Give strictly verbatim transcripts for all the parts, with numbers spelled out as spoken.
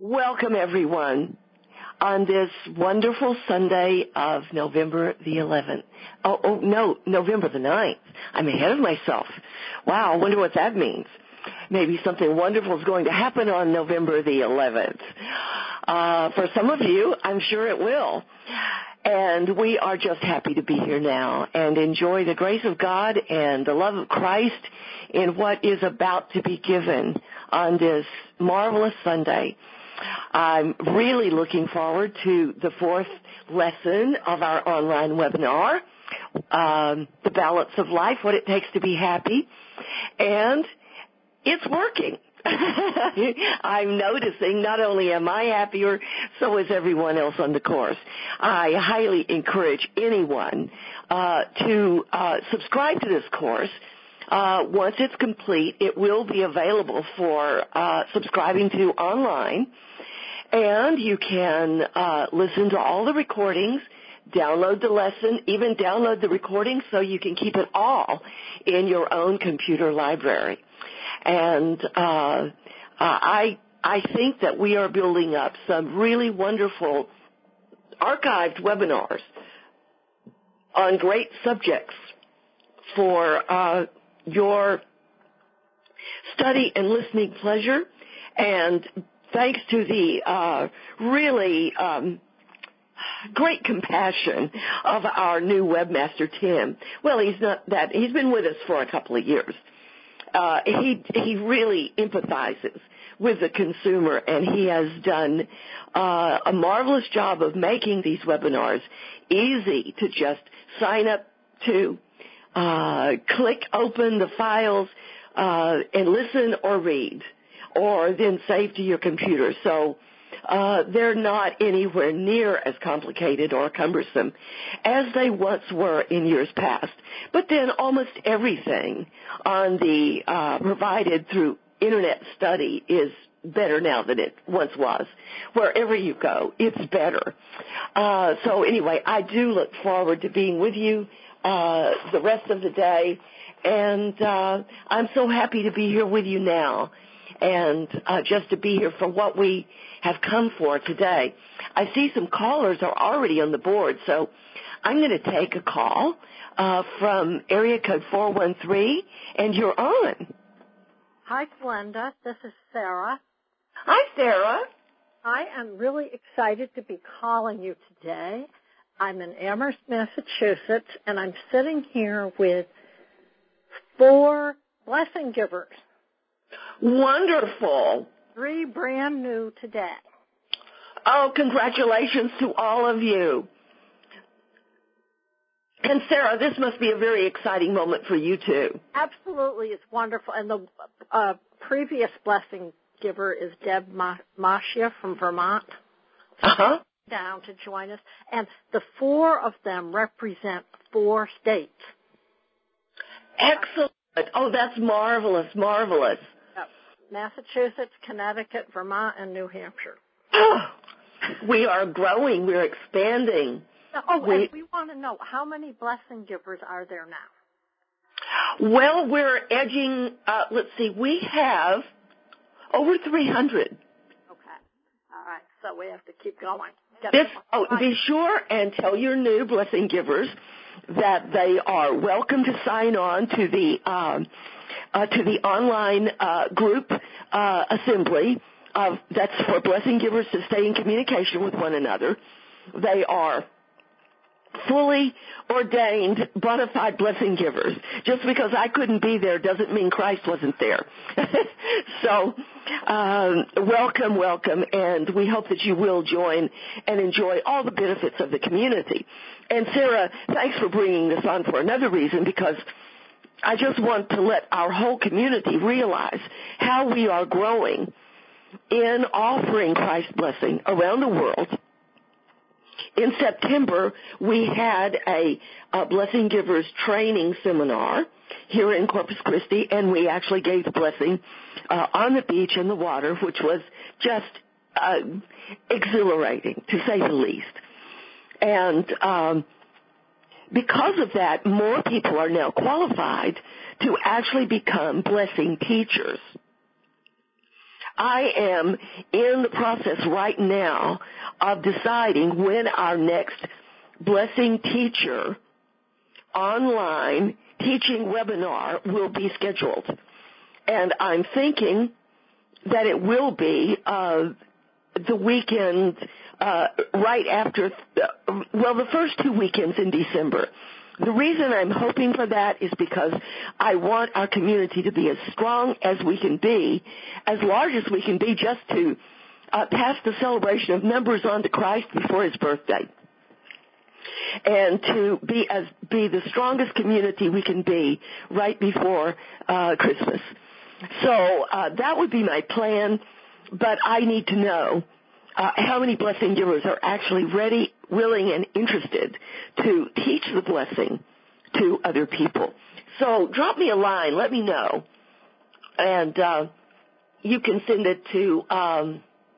Welcome, everyone, on this wonderful Sunday of November the eleventh. Oh, oh, no, November the ninth. I'm ahead of myself. Wow, I wonder what that means. Maybe something wonderful is going to happen on November the eleventh. Uh, for some of you, I'm sure it will. And we are just happy to be here now and enjoy the grace of God and the love of Christ in what is about to be given on this marvelous Sunday. I'm really looking forward to the fourth lesson of our online webinar, um, The Balance of Life, What It Takes to Be Happy. And it's working. I'm noticing not only am I happier, so is everyone else on the course. I highly encourage anyone uh, to uh, subscribe to this course. Uh, once it's complete, it will be available for uh, subscribing to online, and you can uh, listen to all the recordings, download the lesson, even download the recording so you can keep it all in your own computer library. And uh, uh, I I think that we are building up some really wonderful archived webinars on great subjects for uh, your study and listening pleasure. And thanks to the uh, really um, great compassion of our new webmaster, Tim. Well, he's not that. He's been with us for a couple of years. Uh, he he really empathizes with the consumer, and he has done uh, a marvelous job of making these webinars easy to just sign up to, uh, click open the files, uh, and listen or read, or then save to your computer. So uh, they're not anywhere near as complicated or cumbersome as they once were in years past. But then almost everything on the uh, provided through Internet study is better now than it once was. Wherever you go, it's better. Uh, so anyway, I do look forward to being with you uh, the rest of the day, and uh, I'm so happy to be here with you now, and uh, just to be here for what we have come for today. I see some callers are already on the board, so I'm going to take a call uh, from area code four one three, and you're on. Hi, Glenda. This is Sarah. Hi, Sarah. I am really excited to be calling you today. I'm in Amherst, Massachusetts, and I'm sitting here with four blessing givers. Wonderful. Three brand new today. Oh, congratulations to all of you. And Sarah, this must be a very exciting moment for you too. Absolutely, it's wonderful. And the uh, previous blessing giver is Deb Ma- Mashia from Vermont. Uh-huh. Down to join us. And the four of them represent four states. Excellent. Oh, that's marvelous, marvelous. Yep. Massachusetts, Connecticut, Vermont, and New Hampshire. Oh, we are growing. We're expanding. Oh, we, and we want to know, how many blessing givers are there now? Well, we're edging, uh, let's see, we have over three hundred. Okay. All right. So we have to keep going. Get This, oh, be sure and tell your new blessing givers that they are welcome to sign on to the um, uh, to the online uh, group uh, assembly. Uh, that's for blessing givers to stay in communication with one another. They are fully ordained, bona fide blessing givers. Just because I couldn't be there doesn't mean Christ wasn't there. So, um, welcome, welcome, and we hope that you will join and enjoy all the benefits of the community. And Sarah, thanks for bringing this on for another reason, because I just want to let our whole community realize how we are growing in offering Christ's blessing around the world. In September, we had a, a Blessing Givers training seminar here in Corpus Christi, and we actually gave the blessing uh, on the beach in the water, which was just uh, exhilarating, to say the least. And um, because of that, more people are now qualified to actually become blessing teachers. I am in the process right now of deciding when our next Blessing Teacher online teaching webinar will be scheduled. And I'm thinking that it will be uh, the weekend uh, right after, uh, well, the first two weekends in December. The reason I'm hoping for that is because I want our community to be as strong as we can be, as large as we can be, just to uh, pass the celebration of members on to Christ before his birthday, and to be as be the strongest community we can be right before uh, Christmas. So uh, that would be my plan, but I need to know uh, how many blessing givers are actually ready, willing, and interested to teach the blessing to other people. So drop me a line. Let me know. And uh, you can send it to, um,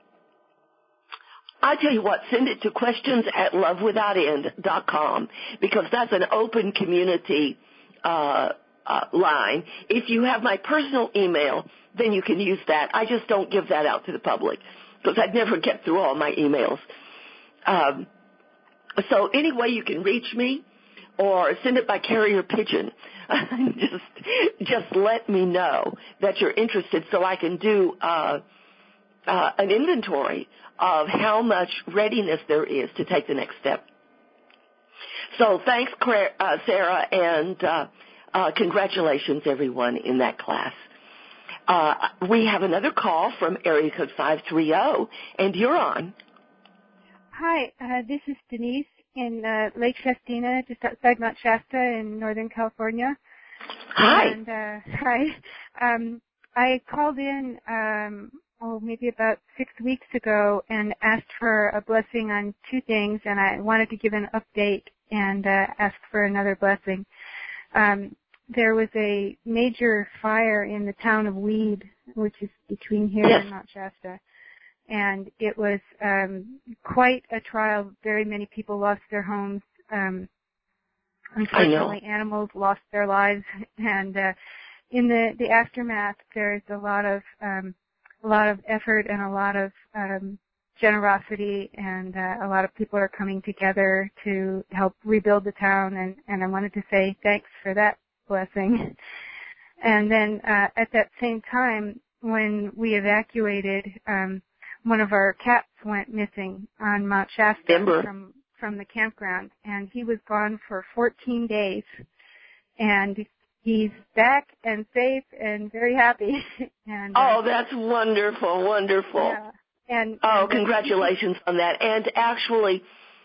I tell you what, send it to questions at love without end dot com, because that's an open community uh, uh, line. If you have my personal email, then you can use that. I just don't give that out to the public because I'd never get through all my emails. Um, so any way you can reach me, or send it by carrier pigeon, just just let me know that you're interested so I can do uh, uh, an inventory of how much readiness there is to take the next step. So thanks, uh, Sarah, and uh, uh, congratulations, everyone, in that class. Uh, we have another call from area code five three zero, and you're on. Hi, uh, this is Denise in uh, Lake Shastina, just outside Mount Shasta in Northern California. Hi. And, uh, hi. Um, I called in, um, oh, maybe about six weeks ago and asked for a blessing on two things, and I wanted to give an update and uh, ask for another blessing. Um, there was a major fire in the town of Weed, which is between here yes. and Mount Shasta. And it was um, quite a trial. Very many people lost their homes. Um, unfortunately, animals lost their lives. And uh, in the, the aftermath, there's a lot of um, a lot of effort and a lot of um, generosity, and uh, a lot of people are coming together to help rebuild the town. And, and I wanted to say thanks for that blessing. And then uh, at that same time, when we evacuated, um, one of our cats went missing on Mount Shasta Remember. from from the campground, and he was gone for fourteen days. And he's back and safe and very happy. and Oh, uh, that's wonderful, wonderful. Yeah. And, oh, and congratulations on that. And actually,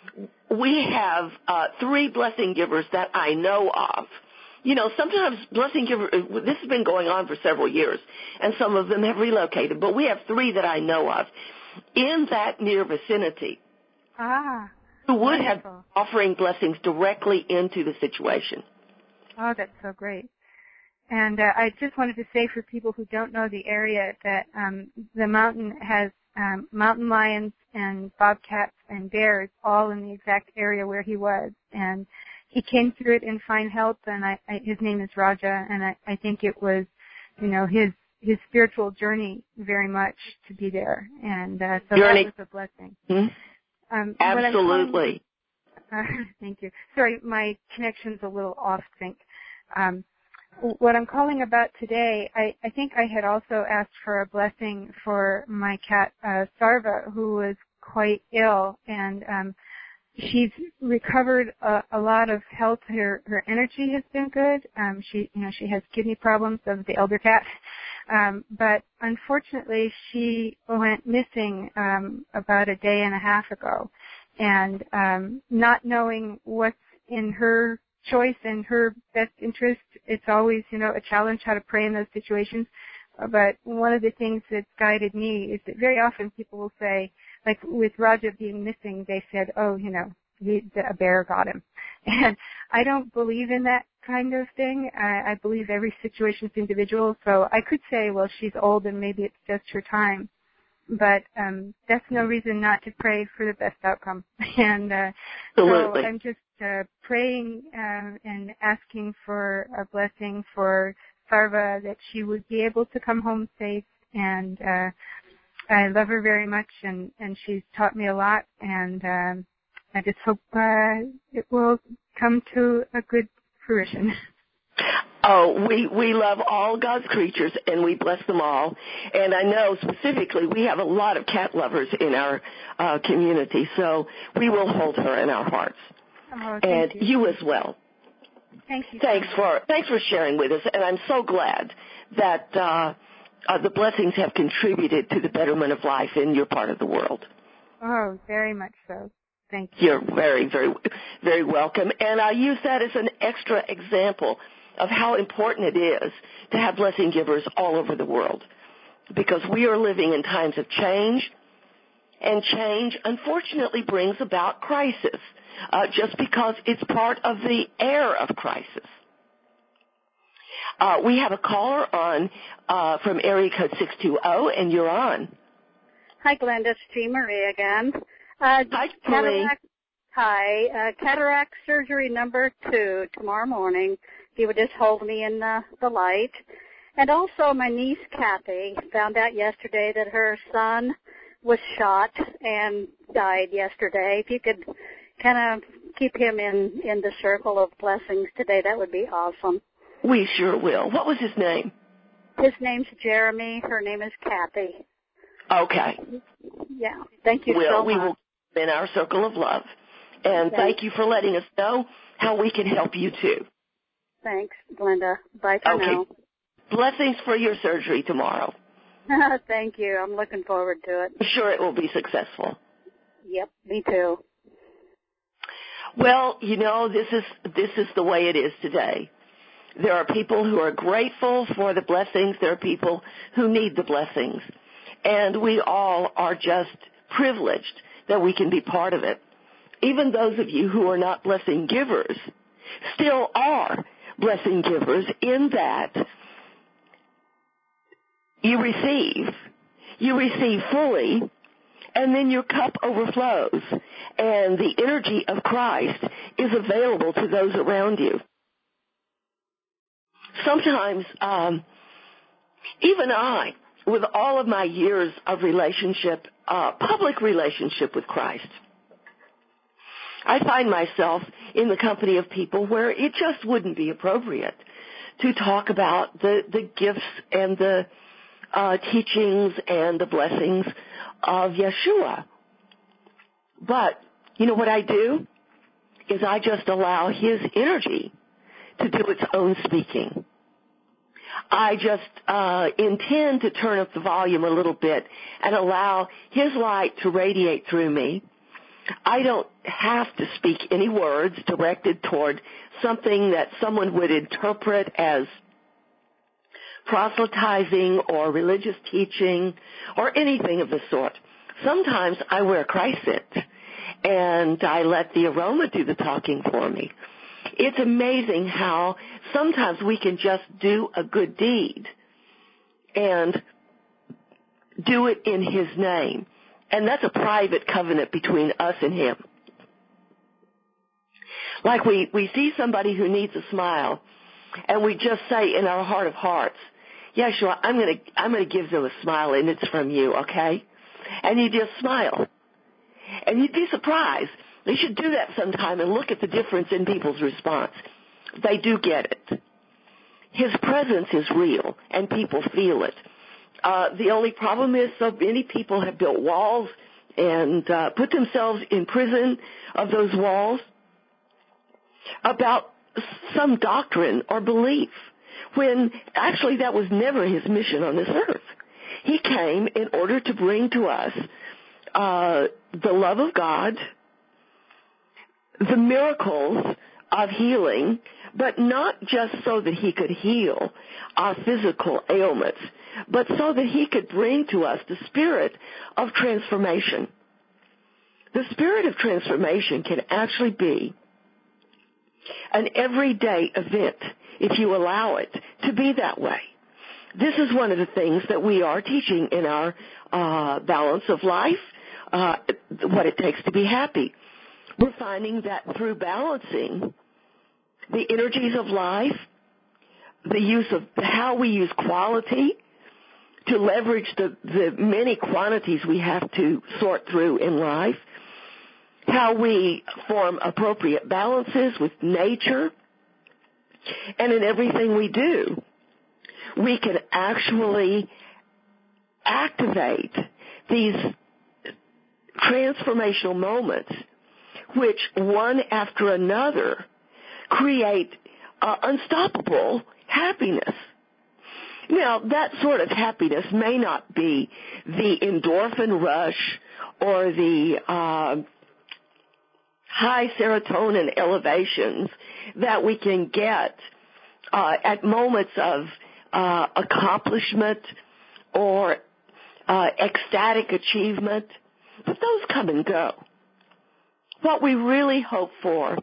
we have uh, three blessing givers that I know of. You know, sometimes blessing giver, this has been going on for several years, and some of them have relocated, but we have three that I know of in that near vicinity ah, who would wonderful. have been offering blessings directly into the situation. Oh, that's so great. And uh, I just wanted to say for people who don't know the area that um, the mountain has um, mountain lions and bobcats and bears all in the exact area where he was. And he came through it in fine health, and I, I, his name is Raja, and I, I think it was, you know, his his spiritual journey very much to be there. And uh, so journey. that was a blessing. Mm-hmm. Um, Absolutely. Uh, thank you. Sorry, my connection's a little off sync. Um, what I'm calling about today, I, I think I had also asked for a blessing for my cat, uh, Sarva, who was quite ill, and um, she's recovered a, a lot of health. Her her energy has been good. Um, she you know she has kidney problems of the elder cat, um, but unfortunately she went missing um, about a day and a half ago. And um, not knowing what's in her choice and her best interest, it's always, you know, a challenge how to pray in those situations. But one of the things that's guided me is that very often people will say, like with Raja being missing, they said, oh, you know, he, a bear got him. And I don't believe in that kind of thing. I, I believe every situation is individual. So I could say, well, she's old and maybe it's just her time. But um, that's no reason not to pray for the best outcome. And uh, so I'm just uh, praying uh, and asking for a blessing for Sarva, that she would be able to come home safe, and uh, I love her very much, and, and she's taught me a lot, and um, I just hope uh, it will come to a good fruition. Oh, we, we love all God's creatures, and we bless them all. And I know specifically we have a lot of cat lovers in our uh, community, so we will hold her in our hearts. Oh, and you. you as well. Thank you. Thanks for thanks for sharing with us, and I'm so glad that uh, uh, the blessings have contributed to the betterment of life in your part of the world. Oh, very much so. Thank you. You're very, very, very welcome. And I use that as an extra example of how important it is to have blessing givers all over the world, because we are living in times of change, and change, unfortunately, brings about crisis, uh, just because it's part of the air of crisis. Uh, we have a caller on uh, from area code six two zero, and you're on. Hi, Glenda. It's Jean Marie again. Uh, Hi, cataract, Hi. Uh, cataract surgery number two tomorrow morning. If you would just hold me in the, the light. And also my niece, Kathy, found out yesterday that her son was shot and died yesterday. If you could kind of keep him in, in the circle of blessings today, that would be awesome. We sure will. What was his name? His name's Jeremy. Her name is Kathy. Okay. Yeah. Thank you we'll, so much. We will in our circle of love. And Thanks. Thank you for letting us know how we can help you, too. Thanks, Glenda. Bye for okay. now. Blessings for your surgery tomorrow. Thank you. I'm looking forward to it. I'm sure it will be successful. Yep, me too. Well, you know, this is this is the way it is today. There are people who are grateful for the blessings. There are people who need the blessings. And we all are just privileged that we can be part of it. Even those of you who are not blessing givers still are blessing givers in that you receive. You receive fully, and then your cup overflows, and the energy of Christ is available to those around you. Sometimes, um, even I, with all of my years of relationship, uh, public relationship with Christ, I find myself in the company of people where it just wouldn't be appropriate to talk about the, the gifts and the uh, teachings and the blessings of Yeshua. But, you know what I do? Is I just allow his energy to do its own speaking. I just uh, intend to turn up the volume a little bit and allow his light to radiate through me. I don't have to speak any words directed toward something that someone would interpret as proselytizing or religious teaching or anything of the sort. Sometimes I wear Christ scent, and I let the aroma do the talking for me. It's amazing how sometimes we can just do a good deed and do it in his name. And that's a private covenant between us and him. Like we, we see somebody who needs a smile, and we just say in our heart of hearts, Yeshua, I'm going to I'm going to give them a smile, and it's from you, okay? And you just smile. And you'd be surprised. You should do that sometime and look at the difference in people's response. They do get it. His presence is real, and people feel it. Uh, the only problem is so many people have built walls and uh, put themselves in prison of those walls about some doctrine or belief, when actually that was never his mission on this earth. He came in order to bring to us uh, the love of God, the miracles of healing, but not just so that he could heal our physical ailments, but so that he could bring to us the spirit of transformation. The spirit of transformation can actually be an everyday event if you allow it to be that way. This is one of the things that we are teaching in our uh, balance of life, uh, what it takes to be happy. We're finding that through balancing the energies of life, the use of how we use quality, to leverage the, the many quantities we have to sort through in life, how we form appropriate balances with nature, and in everything we do, we can actually activate these transformational moments, which one after another create uh, unstoppable happiness. Now, that sort of happiness may not be the endorphin rush or the uh, high serotonin elevations that we can get uh, at moments of uh, accomplishment or uh, ecstatic achievement, but those come and go. What we really hope for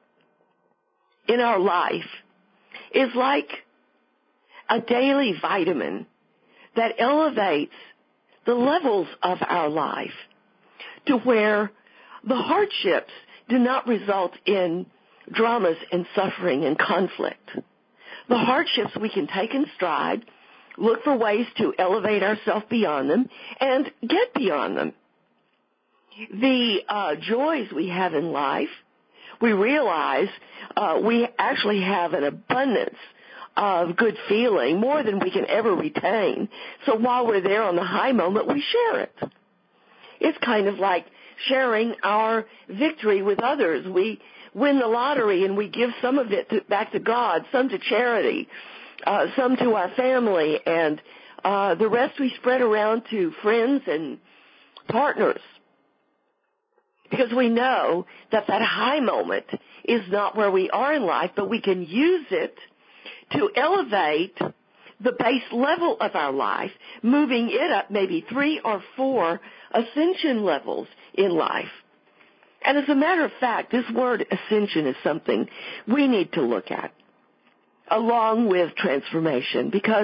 in our life is like a daily vitamin that elevates the levels of our life to where the hardships do not result in dramas and suffering and conflict. The hardships we can take in stride, look for ways to elevate ourselves beyond them, and get beyond them. The uh, joys we have in life, we realize uh, we actually have an abundance of good feeling, more than we can ever retain. So while we're there on the high moment, we share it. It's kind of like sharing our victory with others. We win the lottery and we give some of it to, back to God, some to charity, uh, some to our family, and uh, the rest we spread around to friends and partners. Because we know that that high moment is not where we are in life, but we can use it to elevate the base level of our life, moving it up maybe three or four ascension levels in life. And as a matter of fact, this word ascension is something we need to look at, along with transformation, because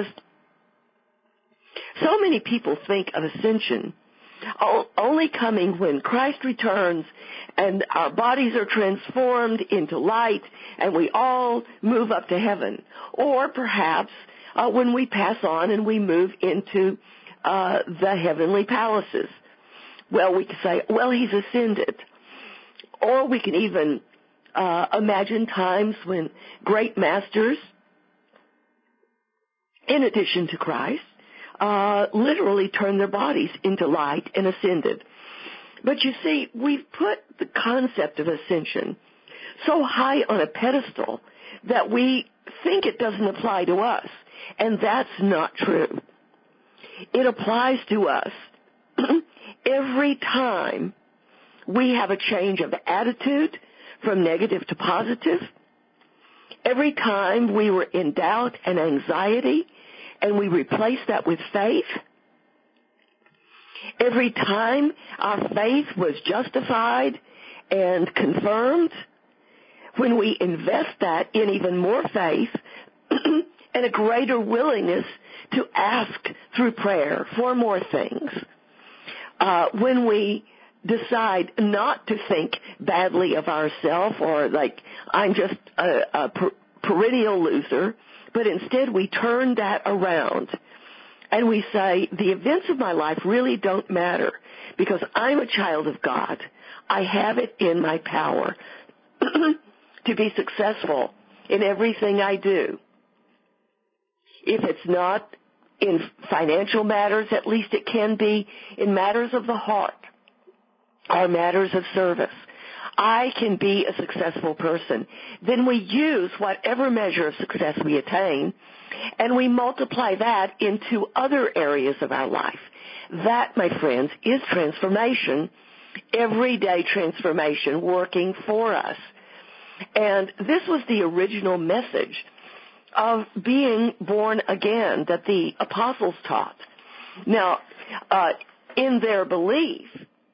so many people think of ascension only coming when Christ returns and our bodies are transformed into light and we all move up to heaven. Or perhaps uh, when we pass on and we move into uh, the heavenly palaces. Well, we could say, well, he's ascended. Or we can even uh, imagine times when great masters, in addition to Christ, Uh, literally turned their bodies into light and ascended. But you see, we've put the concept of ascension so high on a pedestal that we think it doesn't apply to us, and that's not true. It applies to us every time we have a change of attitude from negative to positive, every time we were in doubt and anxiety, and we replace that with faith. Every time our faith was justified and confirmed, when we invest that in even more faith and a greater willingness to ask through prayer for more things, uh, when we decide not to think badly of ourselves or like I'm just a, a per- perennial loser, but instead we turn that around and we say, the events of my life really don't matter because I'm a child of God. I have it in my power to be successful in everything I do. If it's not in financial matters, at least it can be in matters of the heart or matters of service. I can be a successful person. Then we use whatever measure of success we attain, and we multiply that into other areas of our life. That, my friends, is transformation, everyday transformation working for us. And this was the original message of being born again that the apostles taught. Now, uh, in their belief,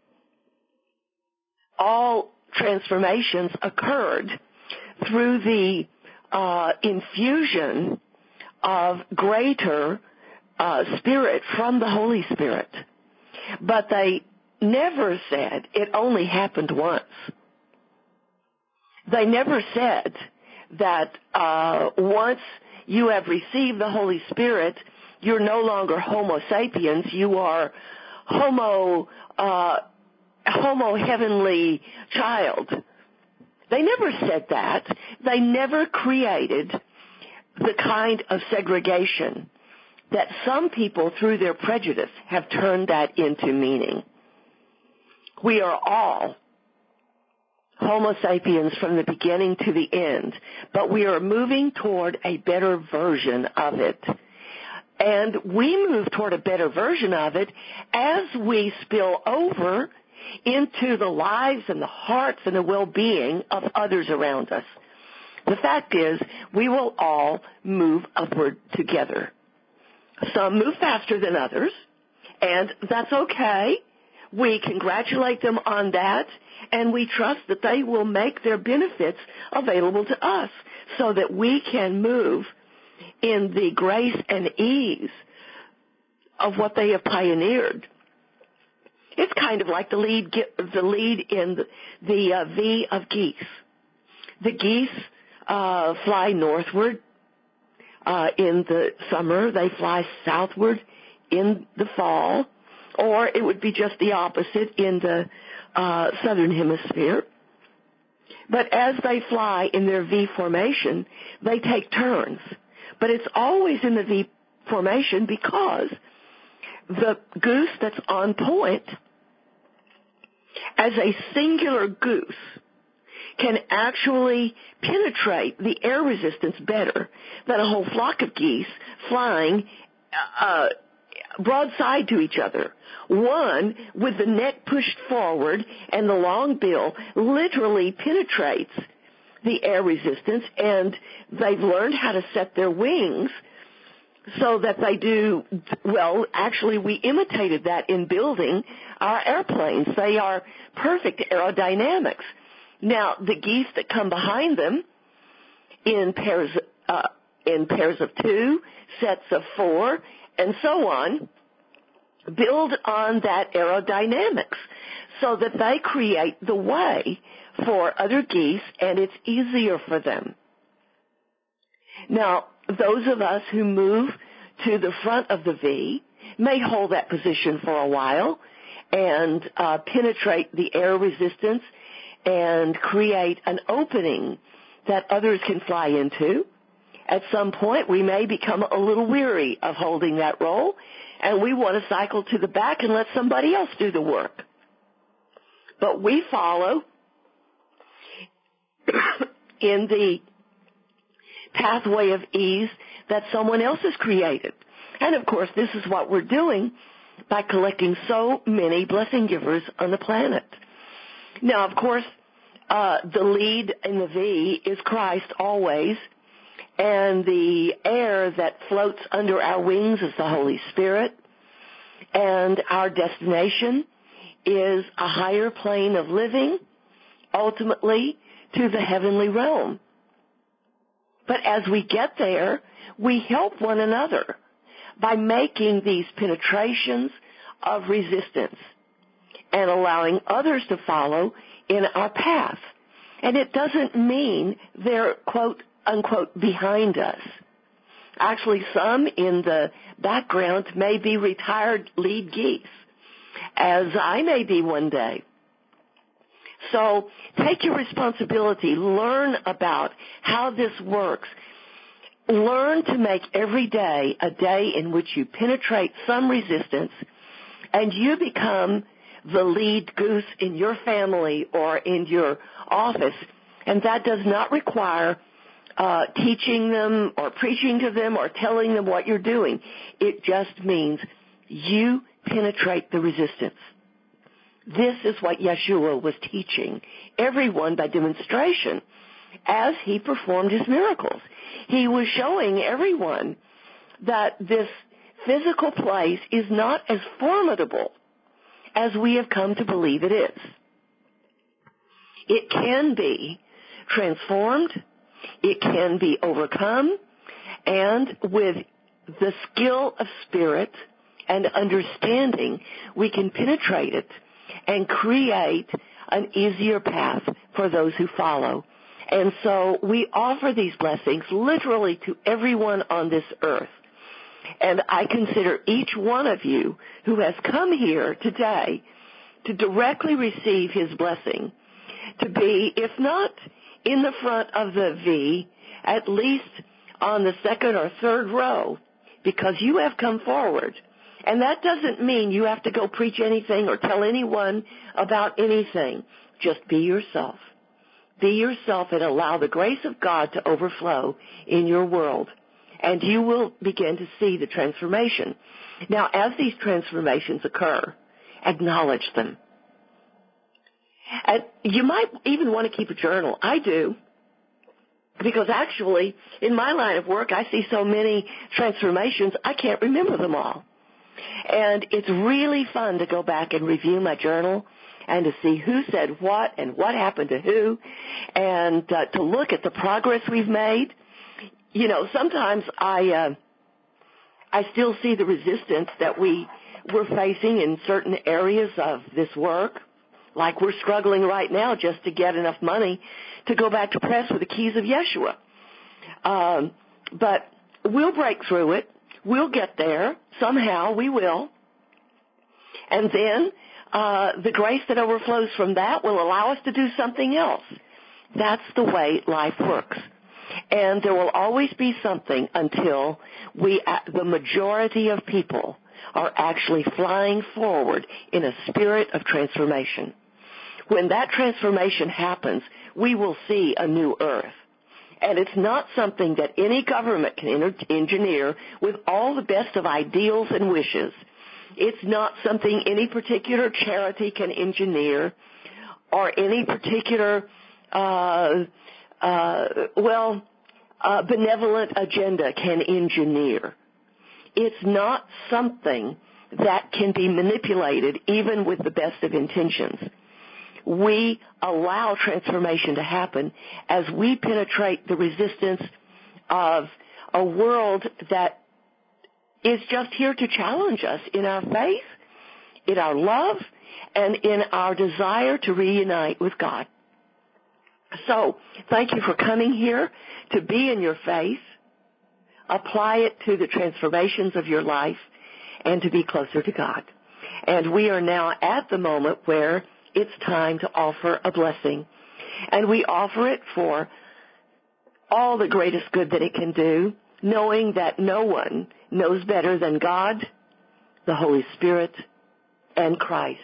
all transformations occurred through the uh, infusion of greater uh, spirit from the Holy Spirit. But they never said it only happened once. They never said that uh, once you have received the Holy Spirit, you're no longer Homo sapiens, you are Homo, uh, Homo heavenly child. They never said that. They never created the kind of segregation that some people, through their prejudice, have turned that into meaning. We are all Homo sapiens from the beginning to the end, but we are moving toward a better version of it. And we move toward a better version of it as we spill over into the lives and the hearts and the well-being of others around us. The fact is, we will all move upward together. Some move faster than others, and that's okay. We congratulate them on that, and we trust that they will make their benefits available to us so that we can move in the grace and ease of what they have pioneered. It's kind of like the lead, the lead in the, the uh, V of geese. The geese uh, fly northward uh, in the summer. They fly southward in the fall. Or it would be just the opposite in the uh, southern hemisphere. But as they fly in their V formation, they take turns. But it's always in the V formation because the goose that's on point, as a singular goose, can actually penetrate the air resistance better than a whole flock of geese flying uh, broadside to each other. One, with the neck pushed forward and the long bill, literally penetrates the air resistance, and they've learned how to set their wings so that they do, well, actually we imitated that in building our airplanes. They are perfect aerodynamics. Now, the geese that come behind them in pairs, uh, in pairs of two, sets of four, and so on, build on that aerodynamics so that they create the way for other geese, and it's easier for them. Now, those of us who move to the front of the V may hold that position for a while and uh, penetrate the air resistance and create an opening that others can fly into. At some point, we may become a little weary of holding that role, and we want to cycle to the back and let somebody else do the work. But we follow in the pathway of ease that someone else has created. And, of course, this is what we're doing by collecting so many blessing givers on the planet. Now, of course, uh, the lead in the V is Christ always, and the air that floats under our wings is the Holy Spirit, and our destination is a higher plane of living, ultimately to the heavenly realm. But as we get there, we help one another by making these penetrations of resistance and allowing others to follow in our path. And it doesn't mean they're, quote, unquote, behind us. Actually, some in the background may be retired lead geese, as I may be one day. So take your responsibility. Learn about how this works. Learn to make every day a day in which you penetrate some resistance and you become the lead goose in your family or in your office. And that does not require uh, teaching them or preaching to them or telling them what you're doing. It just means you penetrate the resistance. This is what Yeshua was teaching everyone by demonstration as he performed his miracles. He was showing everyone that this physical place is not as formidable as we have come to believe it is. It can be transformed, it can be overcome, and with the skill of spirit and understanding, we can penetrate it and create an easier path for those who follow. And so we offer these blessings literally to everyone on this earth. And I consider each one of you who has come here today to directly receive his blessing to be, if not in the front of the V, at least on the second or third row, because you have come forward. And that doesn't mean you have to go preach anything or tell anyone about anything. Just be yourself. Be yourself and allow the grace of God to overflow in your world. And you will begin to see the transformation. Now, as these transformations occur, acknowledge them. And you might even want to keep a journal. I do. Because actually, in my line of work, I see so many transformations, I can't remember them all. And it's really fun to go back and review my journal and to see who said what and what happened to who, and uh, to look at the progress we've made. You know, sometimes I uh, I still see the resistance that we we're facing in certain areas of this work, like we're struggling right now just to get enough money to go back to press with the keys of Yeshua. Um, but we'll break through it. We'll get there. Somehow we will. And then uh, the grace that overflows from that will allow us to do something else. That's the way life works. And there will always be something until we, the majority of people, are actually flying forward in a spirit of transformation. When that transformation happens, we will see a new earth. And it's not something that any government can engineer with all the best of ideals and wishes. It's not something any particular charity can engineer or any particular, uh, uh, well, uh, benevolent agenda can engineer. It's not something that can be manipulated even with the best of intentions. We allow transformation to happen as we penetrate the resistance of a world that is just here to challenge us in our faith, in our love, and in our desire to reunite with God. So, thank you for coming here to be in your faith, apply it to the transformations of your life, and to be closer to God. And we are now at the moment where it's time to offer a blessing. And we offer it for all the greatest good that it can do, knowing that no one knows better than God, the Holy Spirit, and Christ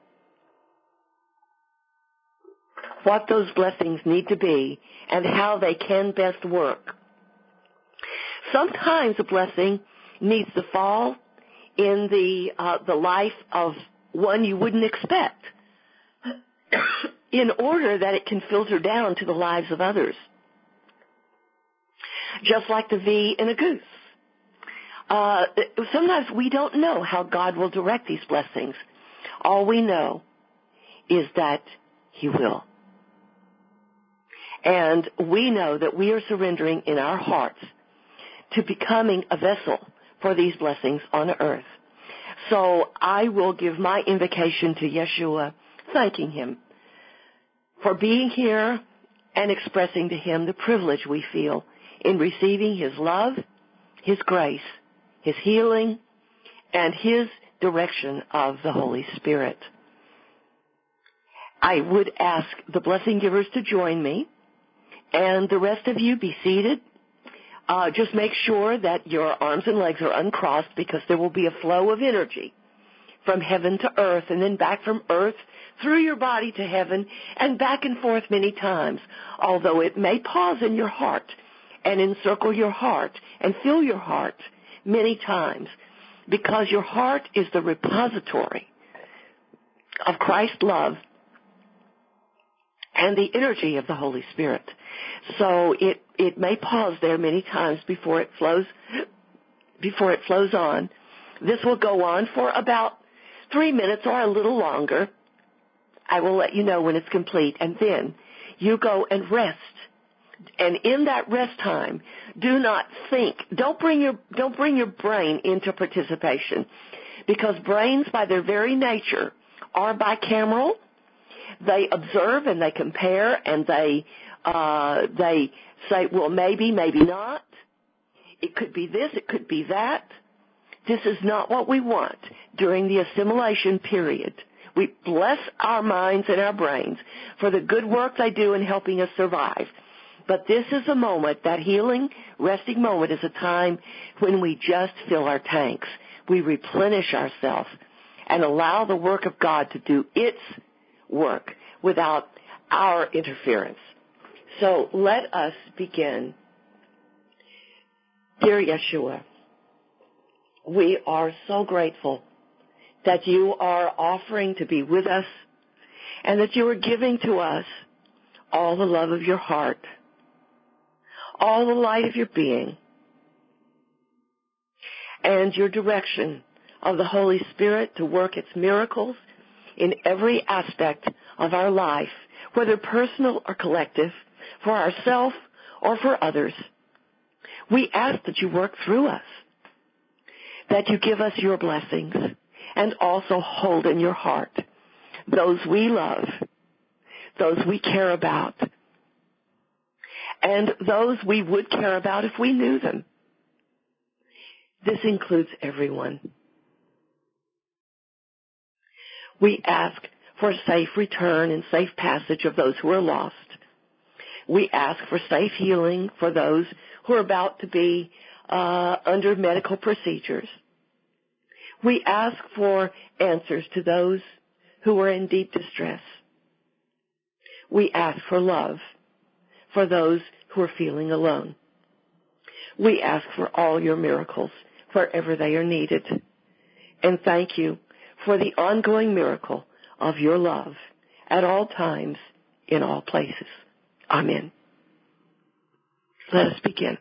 what those blessings need to be and how they can best work. Sometimes a blessing needs to fall in the uh, the life of one you wouldn't expect in order that it can filter down to the lives of others. Just like the V in a goose. Uh, sometimes we don't know how God will direct these blessings. All we know is that He will. And we know that we are surrendering in our hearts to becoming a vessel for these blessings on earth. So I will give my invocation to Yeshua, thanking Him for being here and expressing to Him the privilege we feel in receiving His love, His grace, His healing, and His direction of the Holy Spirit. I would ask the blessing givers to join me, and the rest of you be seated. Uh, just make sure that your arms and legs are uncrossed, because there will be a flow of energy from heaven to earth and then back from earth through your body to heaven and back and forth many times, although it may pause in your heart and encircle your heart and fill your heart many times, because your heart is the repository of Christ's love and the energy of the Holy Spirit. So it, it may pause there many times before it flows, before it flows on. This will go on for about three minutes or a little longer. I will let you know when it's complete, and then you go and rest. And in that rest time, do not think. Don't bring your don't bring your brain into participation, because brains, by their very nature, are bicameral. They observe and they compare and they uh, they say, well, maybe, maybe not. It could be this, it could be that. This is not what we want during the assimilation period. We bless our minds and our brains for the good work they do in helping us survive. But this is a moment, that healing, resting moment is a time when we just fill our tanks. We replenish ourselves and allow the work of God to do its work without our interference. So let us begin. Dear Yeshua, we are so grateful that you are offering to be with us and that you are giving to us all the love of your heart, all the light of your being, and your direction of the Holy Spirit to work its miracles in every aspect of our life, whether personal or collective, for ourselves or for others. We ask that you work through us, that you give us your blessings, and also hold in your heart those we love, those we care about, and those we would care about if we knew them. This includes everyone. We ask for safe return and safe passage of those who are lost. We ask for safe healing for those who are about to be uh, under medical procedures. We ask for answers to those who are in deep distress. We ask for love for those who are feeling alone. We ask for all your miracles wherever they are needed. And thank you for the ongoing miracle of your love at all times, in all places. Amen. Let us begin.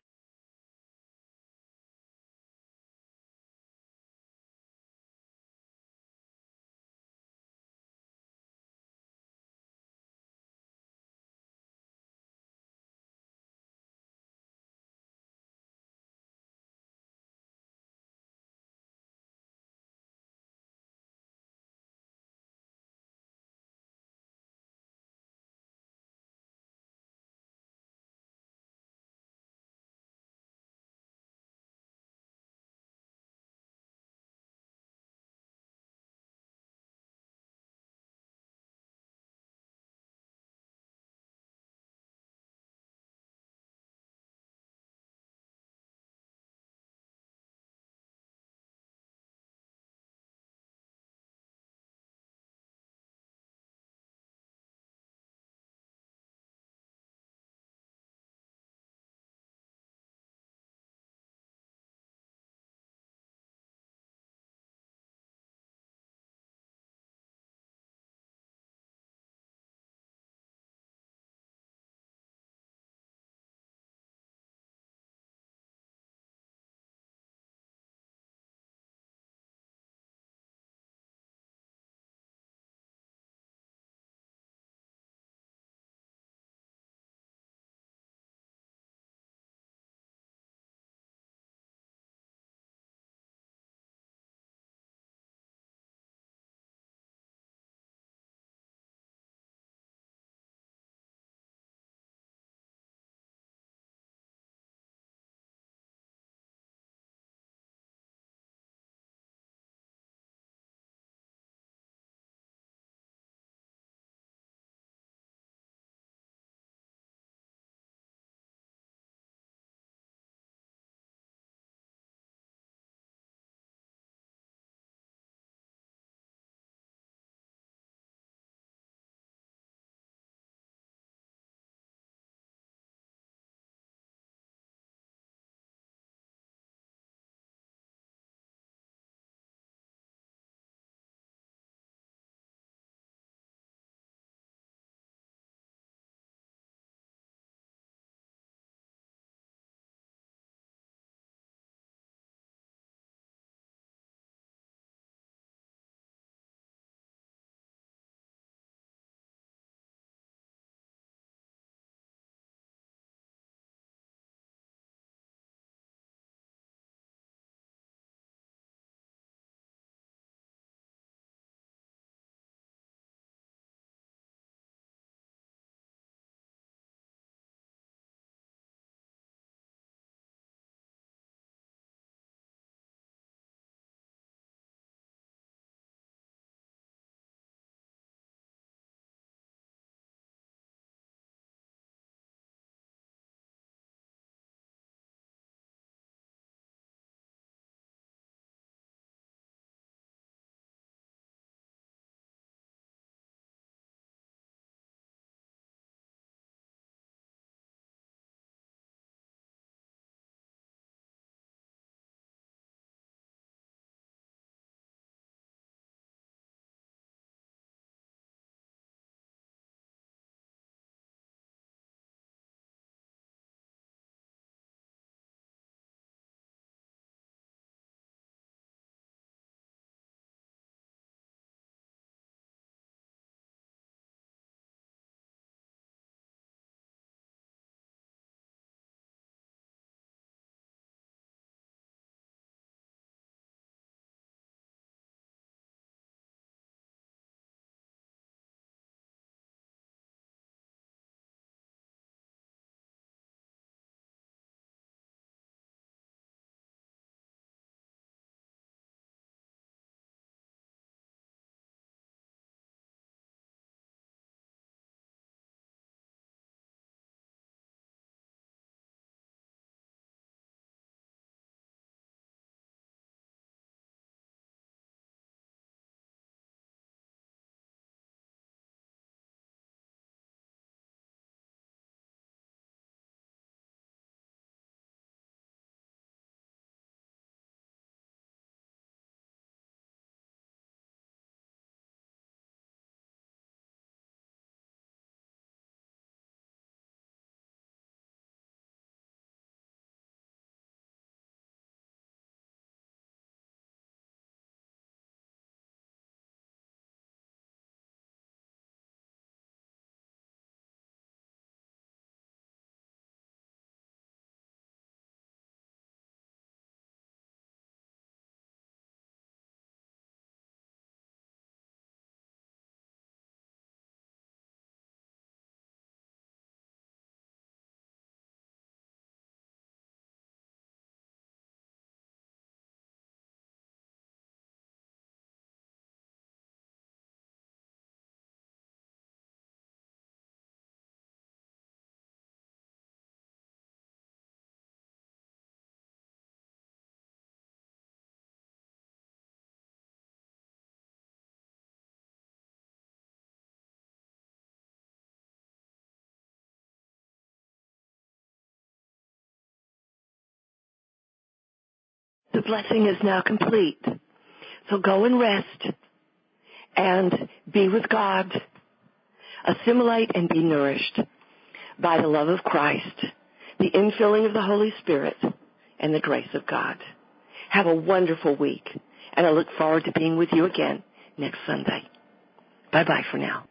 The blessing is now complete. So go and rest and be with God. Assimilate and be nourished by the love of Christ, the infilling of the Holy Spirit, and the grace of God. Have a wonderful week, and I look forward to being with you again next Sunday. Bye-bye for now.